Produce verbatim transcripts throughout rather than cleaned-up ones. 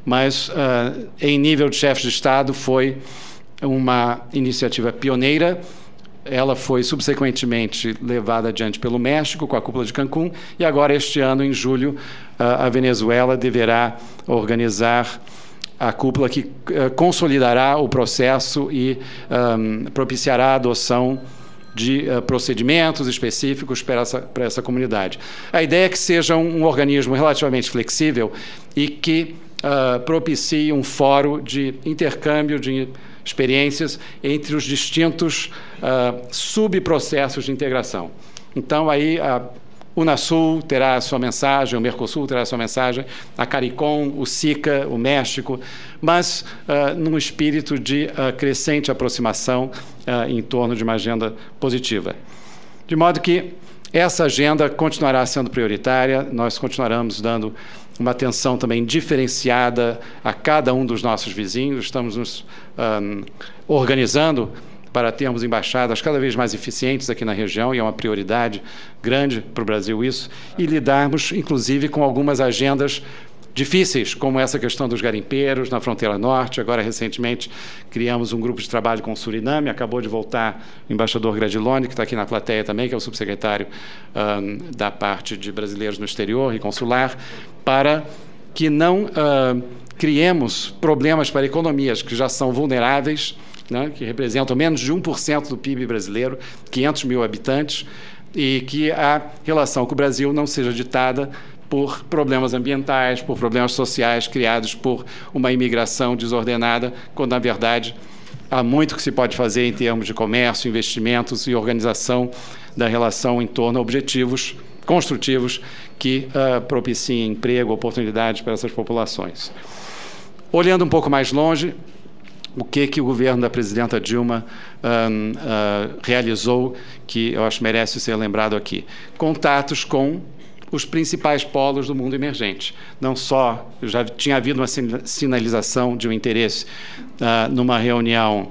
mas, uh, em nível de chefes de Estado, foi uma iniciativa pioneira. Ela foi subsequentemente levada adiante pelo México, com a cúpula de Cancún, e agora, este ano, em julho, a Venezuela deverá organizar a cúpula que uh, consolidará o processo e um, propiciará a adoção de uh, procedimentos específicos para essa, para essa comunidade. A ideia é que seja um, um organismo relativamente flexível e que uh, propicie um fórum de intercâmbio de experiências entre os distintos uh, subprocessos de integração. Então, aí a Unasul terá a sua mensagem, o Mercosul terá a sua mensagem, a CARICOM, o SICA, o México, mas uh, num espírito de uh, crescente aproximação uh, em torno de uma agenda positiva. De modo que essa agenda continuará sendo prioritária, nós continuaremos dando uma atenção também diferenciada a cada um dos nossos vizinhos, estamos nos um, organizando para termos embaixadas cada vez mais eficientes aqui na região, e é uma prioridade grande para o Brasil isso, e lidarmos, inclusive, com algumas agendas difíceis, como essa questão dos garimpeiros na fronteira norte. Agora, recentemente, criamos um grupo de trabalho com o Suriname, acabou de voltar o embaixador Gradiloni, que está aqui na plateia também, que é o subsecretário um, da parte de brasileiros no exterior e consular, para que não uh, criemos problemas para economias que já são vulneráveis, né, que representam menos de um por cento do P I B brasileiro, quinhentos mil habitantes, e que a relação com o Brasil não seja ditada por problemas ambientais, por problemas sociais criados por uma imigração desordenada, quando, na verdade, há muito que se pode fazer em termos de comércio, investimentos e organização da relação em torno a objetivos construtivos que uh, propiciem emprego, oportunidades para essas populações. Olhando um pouco mais longe, o que, que o governo da presidenta Dilma um, uh, realizou, que eu acho que merece ser lembrado aqui? Contatos com os principais polos do mundo emergente. Não só, já tinha havido uma sinalização de um interesse uh, numa reunião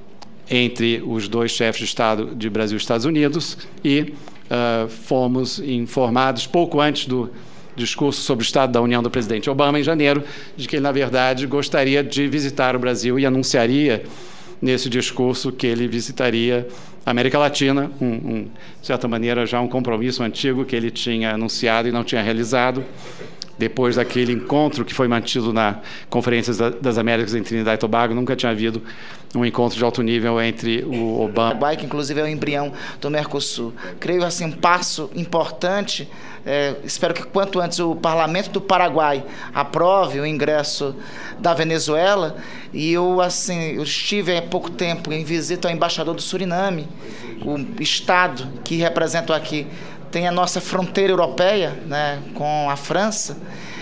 entre os dois chefes de Estado de Brasil e Estados Unidos, e uh, fomos informados pouco antes do discurso sobre o Estado da União do presidente Obama, em janeiro, de que ele, na verdade, gostaria de visitar o Brasil e anunciaria nesse discurso que ele visitaria a América Latina, um, um, de certa maneira, já um compromisso antigo que ele tinha anunciado e não tinha realizado, depois daquele encontro que foi mantido na Conferência das Américas em Trinidad e Tobago. Nunca tinha havido um encontro de alto nível entre o Obama... O Paraguai, que inclusive é o embrião do Mercosul. Creio, assim, um passo importante. É, espero que quanto antes o Parlamento do Paraguai aprove o ingresso da Venezuela. E eu, assim, eu estive há pouco tempo em visita ao embaixador do Suriname, o Estado que represento aqui. Tem a nossa fronteira europeia, né, com a França,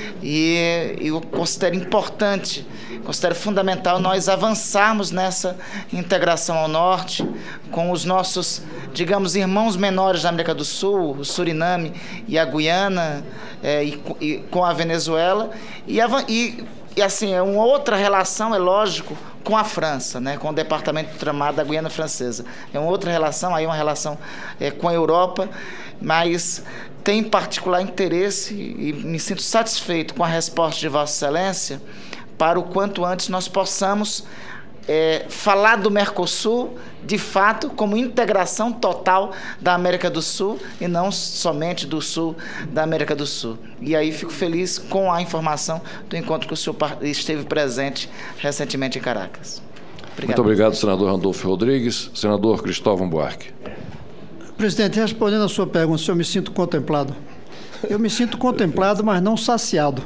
e eu considero importante, considero fundamental nós avançarmos nessa integração ao norte com os nossos, digamos, irmãos menores da América do Sul, o Suriname e a Guiana, é, e, e com a Venezuela, e, e, e assim, é uma outra relação, é lógico, com a França, né, com o Departamento de Ultramar da Guiana Francesa. É uma outra relação, aí uma relação é, com a Europa, mas tem particular interesse e me sinto satisfeito com a resposta de Vossa Excelência para o quanto antes nós possamos é, falar do Mercosul, de fato, como integração total da América do Sul e não somente do Sul da América do Sul. E aí fico feliz com a informação do encontro que o senhor esteve presente recentemente em Caracas. Obrigado. Muito obrigado, senador Randolfo Rodrigues. Senador Cristóvão Buarque. Presidente, respondendo a sua pergunta, se eu me sinto contemplado. Eu me sinto contemplado, mas não saciado.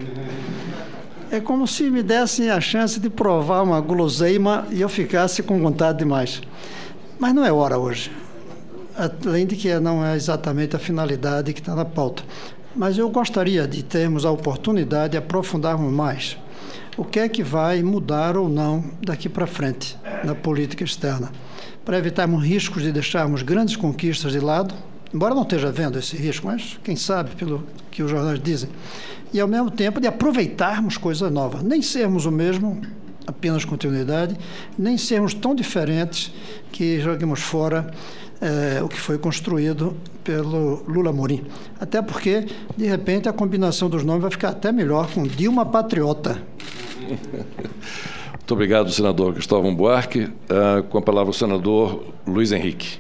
É como se me dessem a chance de provar uma guloseima e eu ficasse com vontade demais. Mas não é hora hoje. Além de que não é exatamente a finalidade que está na pauta. Mas eu gostaria de termos a oportunidade de aprofundarmos mais o que é que vai mudar ou não daqui para frente na política externa, para evitarmos riscos de deixarmos grandes conquistas de lado, embora não esteja vendo esse risco, mas quem sabe pelo que os jornais dizem, e ao mesmo tempo de aproveitarmos coisas novas, nem sermos o mesmo, apenas continuidade, nem sermos tão diferentes que joguemos fora é, o que foi construído pelo Lula Amorim. Até porque, de repente, a combinação dos nomes vai ficar até melhor com Dilma Patriota. Muito obrigado, senador Cristóvão Buarque. Uh, com a palavra o senador Luiz Henrique.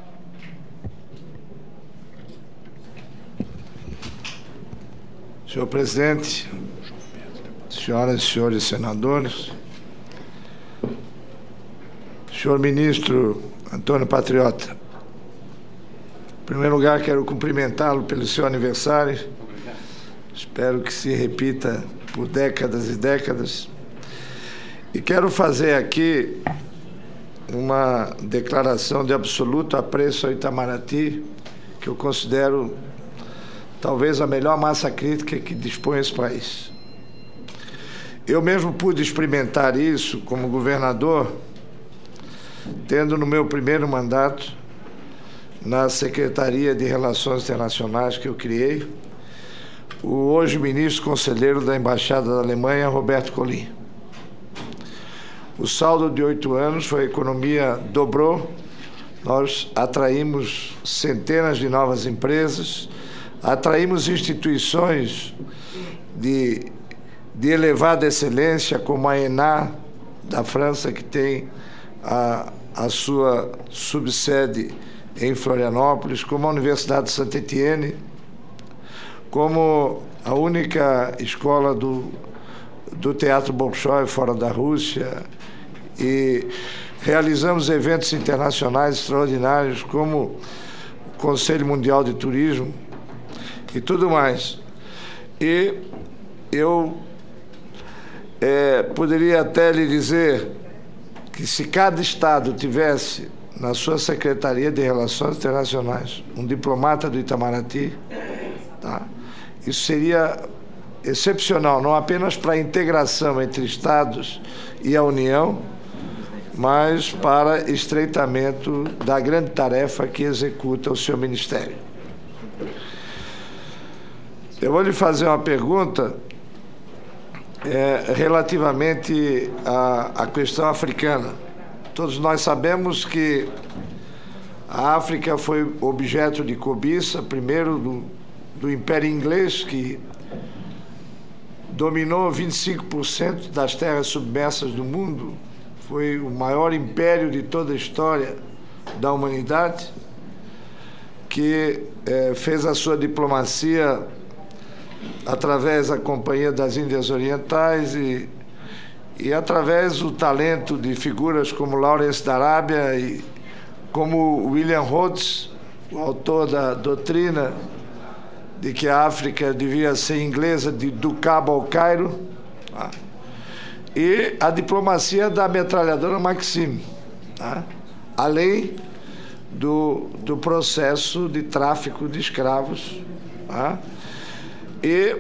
Senhor presidente, senhoras e senhores senadores, senhor ministro Antônio Patriota, em primeiro lugar quero cumprimentá-lo pelo seu aniversário. Espero que se repita por décadas e décadas. E quero fazer aqui uma declaração de absoluto apreço ao Itamaraty, que eu considero talvez a melhor massa crítica que dispõe esse país. Eu mesmo pude experimentar isso como governador, tendo no meu primeiro mandato na Secretaria de Relações Internacionais que eu criei, o hoje ministro conselheiro da Embaixada da Alemanha, Roberto Collin. O saldo de oito anos foi a economia dobrou, nós atraímos centenas de novas empresas, atraímos instituições de, de elevada excelência, como a ENA da França, que tem a, a sua subsede em Florianópolis, como a Universidade de Saint-Étienne, como a única escola do, do Teatro Bolshoi fora da Rússia, e realizamos eventos internacionais extraordinários, como o Conselho Mundial de Turismo e tudo mais. E eu é, poderia até lhe dizer que se cada Estado tivesse na sua Secretaria de Relações Internacionais um diplomata do Itamaraty, tá? Isso seria excepcional, não apenas para a integração entre Estados e a União, mas para estreitamento da grande tarefa que executa o seu ministério. Eu vou lhe fazer uma pergunta é, relativamente à, à questão africana. Todos nós sabemos que a África foi objeto de cobiça, primeiro do, do Império Inglês, que dominou vinte e cinco por cento das terras submersas do mundo, foi o maior império de toda a história da humanidade, que eh, fez a sua diplomacia através da Companhia das Índias Orientais e, e através do talento de figuras como Lawrence da Arábia e como William Rhodes, o autor da doutrina de que a África devia ser inglesa de, do Cabo ao Cairo, tá? E a diplomacia da metralhadora Maxim, tá? Além do, do processo de tráfico de escravos, tá? E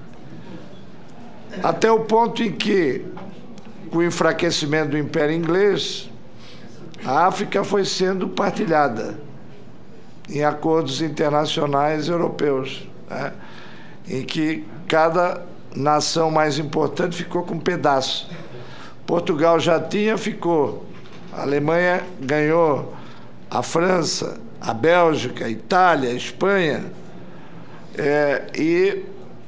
até o ponto em que, com o enfraquecimento do Império Inglês, a África foi sendo partilhada em acordos internacionais europeus, né? Em que cada nação mais importante ficou com um pedaço. Portugal já tinha, ficou. A Alemanha ganhou, a França, a Bélgica, a Itália, a Espanha. É, e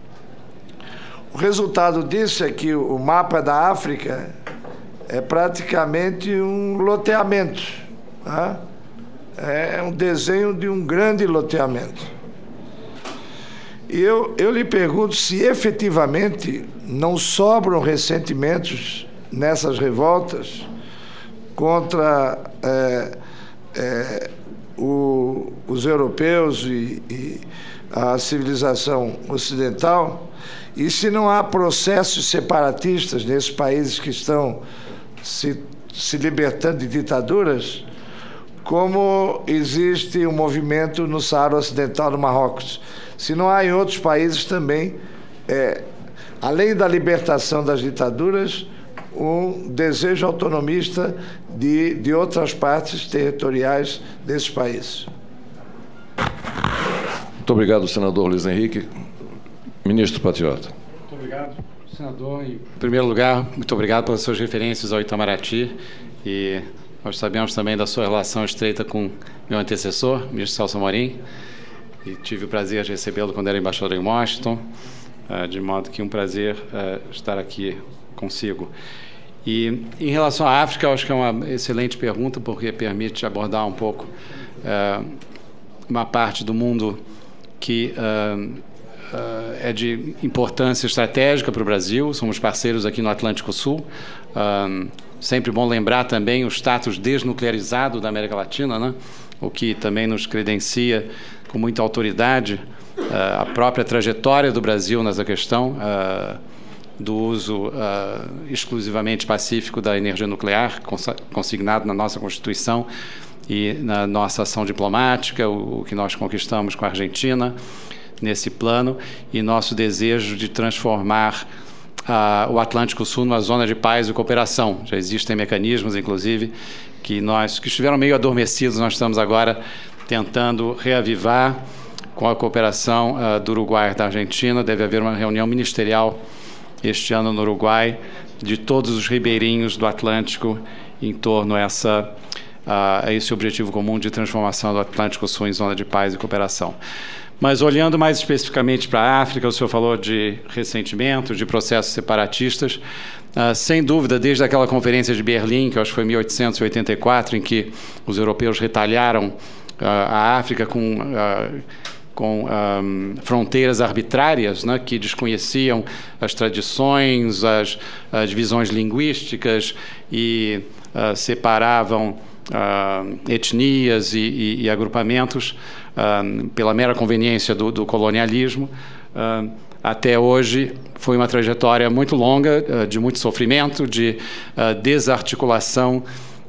o resultado disso é que o mapa da África é praticamente um loteamento, tá? É um desenho de um grande loteamento. E eu, eu lhe pergunto se efetivamente não sobram ressentimentos nessas revoltas contra é, é, o, os europeus e, e a civilização ocidental, e se não há processos separatistas nesses países que estão se, se libertando de ditaduras, como existe um movimento no Saara Ocidental do Marrocos. Se não há em outros países também, é, além da libertação das ditaduras, um desejo autonomista de, de outras partes territoriais desses países. Muito obrigado, senador Luiz Henrique. Ministro Patriota. Muito obrigado, senador. Em primeiro lugar, muito obrigado pelas suas referências ao Itamaraty, e nós sabemos também da sua relação estreita com meu antecessor, o ministro Celso Amorim, e tive o prazer de recebê-lo quando era embaixador em Washington, de modo que é um prazer estar aqui consigo. E, em relação à África, eu acho que é uma excelente pergunta, porque permite abordar um pouco uh, uma parte do mundo que uh, uh, é de importância estratégica para o Brasil. Somos parceiros aqui no Atlântico Sul. Uh, sempre bom lembrar também o status desnuclearizado da América Latina, né? O que também nos credencia com muita autoridade uh, a própria trajetória do Brasil nessa questão uh, do uso uh, exclusivamente pacífico da energia nuclear, consignado na nossa Constituição e na nossa ação diplomática, o, o que nós conquistamos com a Argentina nesse plano, e nosso desejo de transformar uh, o Atlântico Sul numa zona de paz e cooperação. Já existem mecanismos, inclusive, que nós que estiveram meio adormecidos, nós estamos agora tentando reavivar com a cooperação uh, do Uruguai e da Argentina. Deve haver uma reunião ministerial este ano no Uruguai de todos os ribeirinhos do Atlântico em torno a, essa, uh, a esse objetivo comum de transformação do Atlântico Sul em zona de paz e cooperação. Mas olhando mais especificamente para a África, o senhor falou de ressentimento, de processos separatistas. Uh, sem dúvida, desde aquela conferência de Berlim, que eu acho que foi em mil oitocentos e oitenta e quatro, em que os europeus retalharam uh, a África com... Uh, com um, fronteiras arbitrárias, né, que desconheciam as tradições, as, as divisões linguísticas e uh, separavam uh, etnias e, e, e agrupamentos uh, pela mera conveniência do, do colonialismo. Uh, até hoje foi uma trajetória muito longa, uh, de muito sofrimento, de uh, desarticulação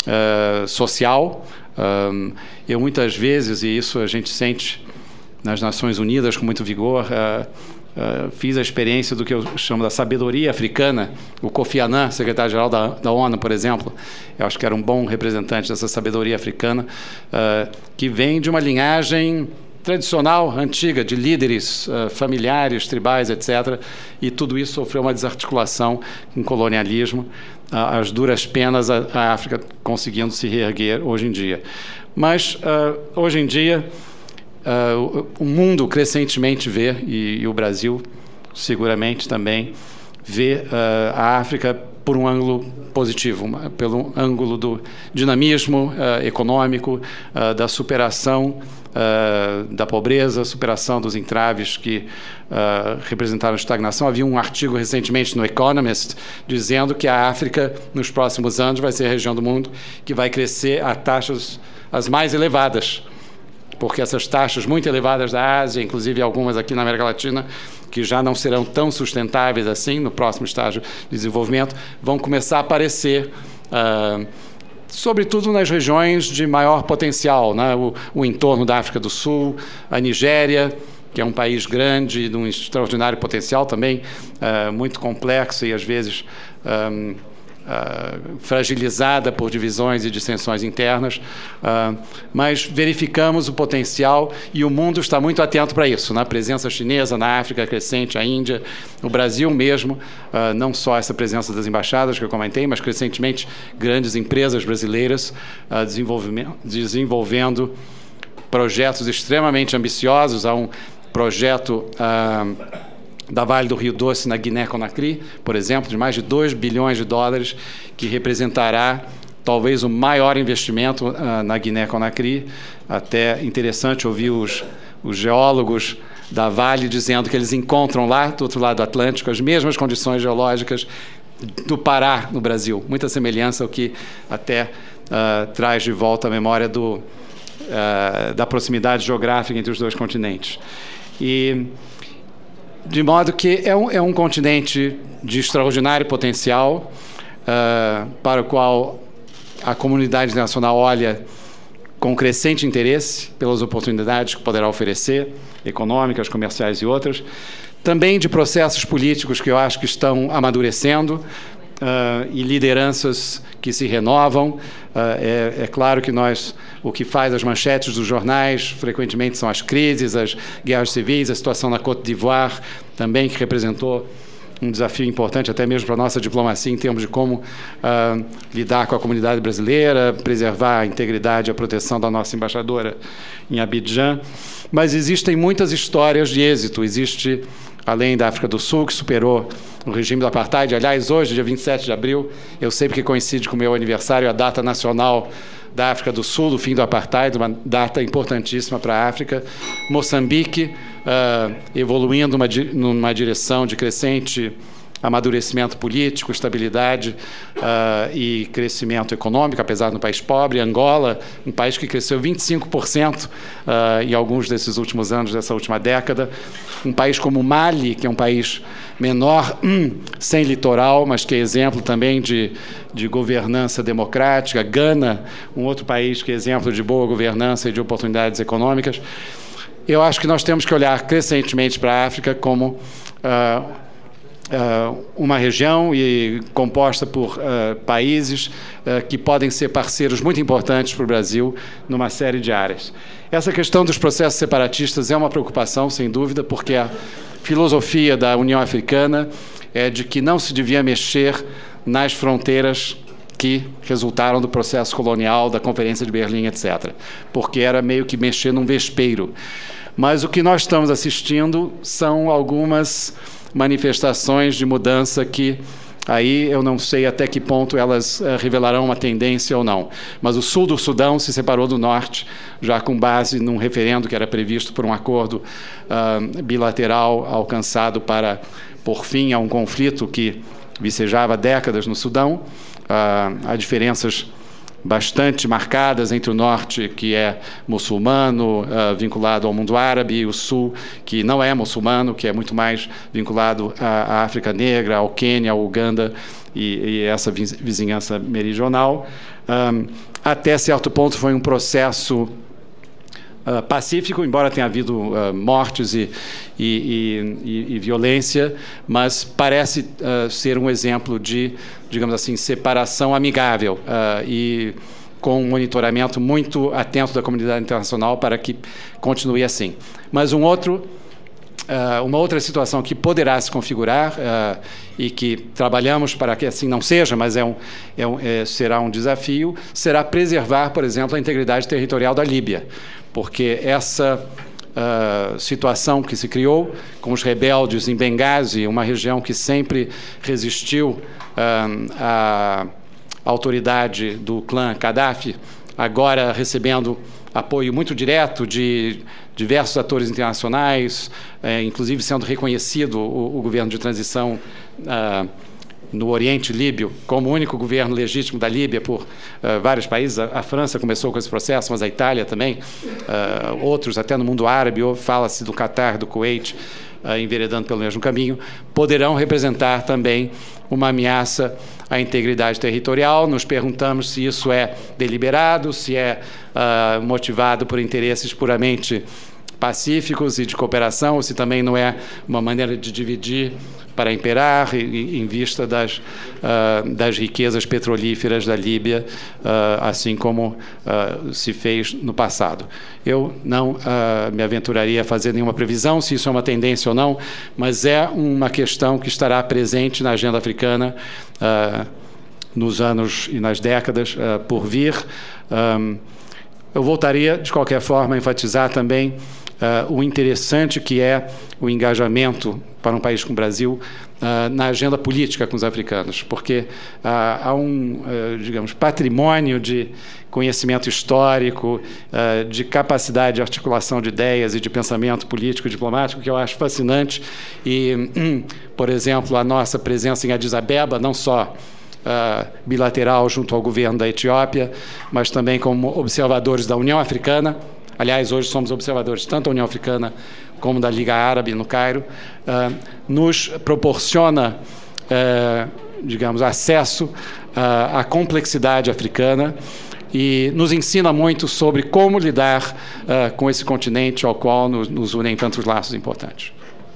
uh, social. Um, eu muitas vezes, e isso a gente sente nas Nações Unidas com muito vigor, uh, uh, fiz a experiência do que eu chamo da sabedoria africana. O Kofi Annan, secretário-geral da, da ONU, por exemplo, eu acho que era um bom representante dessa sabedoria africana, uh, que vem de uma linhagem tradicional, antiga, de líderes uh, familiares, tribais, etcétera. E tudo isso sofreu uma desarticulação com o colonialismo, uh, as duras penas, a, a África conseguindo se reerguer hoje em dia. Mas, uh, hoje em dia, Uh, o mundo crescentemente vê, e, e o Brasil seguramente também vê uh, a África por um ângulo positivo, uma, pelo ângulo do dinamismo uh, econômico, uh, da superação uh, da pobreza, superação dos entraves que uh, representaram estagnação. Havia um artigo recentemente no Economist dizendo que a África, nos próximos anos, vai ser a região do mundo que vai crescer a taxas as mais elevadas, porque essas taxas muito elevadas da Ásia, inclusive algumas aqui na América Latina, que já não serão tão sustentáveis assim no próximo estágio de desenvolvimento, vão começar a aparecer, uh, sobretudo nas regiões de maior potencial, né? o, o entorno da África do Sul, a Nigéria, que é um país grande, de um extraordinário potencial também, uh, muito complexo e, às vezes, um, Uh, fragilizada por divisões e dissensões internas, uh, mas verificamos o potencial e o mundo está muito atento para isso, na presença chinesa na África crescente, a Índia, o Brasil mesmo, uh, não só essa presença das embaixadas que eu comentei, mas crescentemente grandes empresas brasileiras uh, desenvolvendo projetos extremamente ambiciosos. Há um projeto uh, da Vale do Rio Doce, na Guiné-Conakry, por exemplo, de mais de dois bilhões de dólares, que representará talvez o maior investimento uh, na Guiné-Conakry. Até interessante ouvir os, os geólogos da Vale dizendo que eles encontram lá, do outro lado do Atlântico, as mesmas condições geológicas do Pará, no Brasil. Muita semelhança ao que até uh, traz de volta a memória do, uh, da proximidade geográfica entre os dois continentes. E de modo que é um, é um continente de extraordinário potencial, uh, para o qual a comunidade internacional olha com crescente interesse pelas oportunidades que poderá oferecer, econômicas, comerciais e outras. Também de processos políticos que eu acho que estão amadurecendo, Uh, e lideranças que se renovam. Uh, é, é claro que nós, o que faz as manchetes dos jornais frequentemente são as crises, as guerras civis, a situação na Côte d'Ivoire também, que representou um desafio importante até mesmo para a nossa diplomacia em termos de como uh, lidar com a comunidade brasileira, preservar a integridade e a proteção da nossa embaixadora em Abidjan. Mas existem muitas histórias de êxito. Existe além da África do Sul, que superou o regime do apartheid. Aliás, hoje, dia vinte e sete de abril, eu sei porque coincide com o meu aniversário, a data nacional da África do Sul, do fim do apartheid, uma data importantíssima para a África. Moçambique, uh, evoluindo uma, numa direção de crescente amadurecimento político, estabilidade uh, e crescimento econômico, apesar de um país pobre. Angola, um país que cresceu vinte e cinco por cento uh, em alguns desses últimos anos, dessa última década. Um país como Mali, que é um país menor, hum, sem litoral, mas que é exemplo também de, de governança democrática. Gana, um outro país que é exemplo de boa governança e de oportunidades econômicas. Eu acho que nós temos que olhar crescentemente para a África como uh, Uh, uma região e composta por uh, países uh, que podem ser parceiros muito importantes para o Brasil numa série de áreas. Essa questão dos processos separatistas é uma preocupação, sem dúvida, porque a filosofia da União Africana é de que não se devia mexer nas fronteiras que resultaram do processo colonial, da Conferência de Berlim, etcétera, porque era meio que mexer num vespeiro. Mas o que nós estamos assistindo são algumas manifestações de mudança que aí eu não sei até que ponto elas uh, revelarão uma tendência ou não. Mas o sul do Sudão se separou do norte, já com base num referendo que era previsto por um acordo uh, bilateral alcançado para pôr fim a um conflito que vicejava décadas no Sudão. Uh, há diferenças bastante marcadas entre o norte, que é muçulmano, uh, vinculado ao mundo árabe, e o sul, que não é muçulmano, que é muito mais vinculado à, à África Negra, ao Quênia, ao Uganda e, e essa vizinhança meridional. Um, até certo ponto foi um processo Uh, pacífico, embora tenha havido uh, mortes e, e, e, e violência, mas parece uh, ser um exemplo de, digamos assim, separação amigável uh, e com um monitoramento muito atento da comunidade internacional para que continue assim. Mas um outro, uh, uma outra situação que poderá se configurar uh, e que trabalhamos para que assim não seja, mas é um, é um, é, será um desafio, será preservar, por exemplo, a integridade territorial da Líbia, porque essa uh, situação que se criou com os rebeldes em Benghazi, uma região que sempre resistiu uh, à autoridade do clã Gaddafi, agora recebendo apoio muito direto de diversos atores internacionais, eh, inclusive sendo reconhecido o, o governo de transição uh, no Oriente Líbio como o único governo legítimo da Líbia por uh, vários países. A, a França começou com esse processo, mas a Itália também, uh, outros até no mundo árabe, ou fala-se do Catar, do Kuwait, uh, enveredando pelo mesmo caminho, poderão representar também uma ameaça à integridade territorial. Nos perguntamos se isso é deliberado, se é uh, motivado por interesses puramente pacíficos e de cooperação, ou se também não é uma maneira de dividir para imperar, em vista das, uh, das riquezas petrolíferas da Líbia, uh, assim como uh, se fez no passado. Eu não uh, me aventuraria a fazer nenhuma previsão se isso é uma tendência ou não, mas é uma questão que estará presente na agenda africana uh, nos anos e nas décadas uh, por vir. Um, eu voltaria, de qualquer forma, a enfatizar também Uh, o interessante que é o engajamento para um país como o Brasil uh, na agenda política com os africanos, porque uh, há um, uh, digamos, patrimônio de conhecimento histórico, uh, de capacidade de articulação de ideias e de pensamento político e diplomático que eu acho fascinante. E, hum, por exemplo, a nossa presença em Addis Abeba, não só Uh, bilateral junto ao governo da Etiópia, mas também como observadores da União Africana. Aliás, hoje somos observadores tanto da União Africana como da Liga Árabe no Cairo, uh, nos proporciona, uh, digamos, acesso uh, à complexidade africana e nos ensina muito sobre como lidar uh, com esse continente ao qual nos, nos unem tantos laços importantes.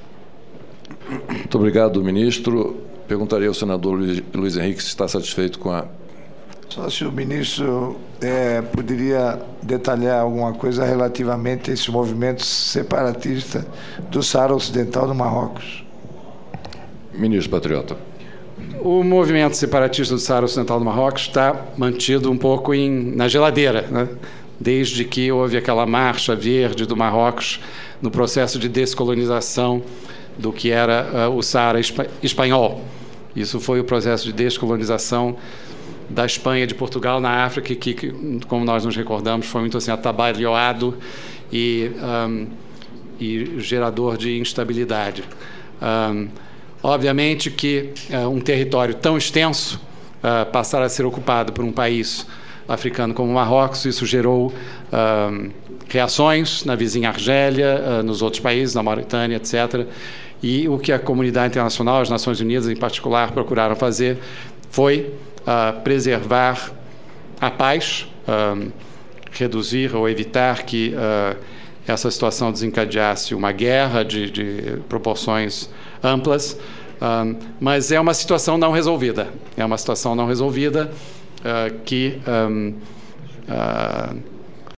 Muito obrigado, ministro. Perguntaria ao senador Luiz, Luiz Henrique se está satisfeito com a... Só se o ministro é, poderia detalhar alguma coisa relativamente a esse movimento separatista do Saara Ocidental do Marrocos. Ministro Patriota. O movimento separatista do Saara Ocidental do Marrocos está mantido um pouco em, na geladeira, né? Desde que houve aquela marcha verde do Marrocos no processo de descolonização do que era uh, o Saara espa espanhol. Isso foi o processo de descolonização da Espanha, de Portugal, na África, que, que como nós nos recordamos, foi muito assim atabalhoado e, um, e gerador de instabilidade. Um, obviamente que uh, um território tão extenso uh, passar a ser ocupado por um país africano como o Marrocos, isso gerou um, reações na vizinha Argélia, uh, nos outros países, na Mauritânia, etcétera. E o que a comunidade internacional, as Nações Unidas em particular, procuraram fazer foi uh, preservar a paz, um, reduzir ou evitar que uh, essa situação desencadeasse uma guerra de, de proporções amplas, um, mas é uma situação não resolvida. É uma situação não resolvida uh, que um, uh,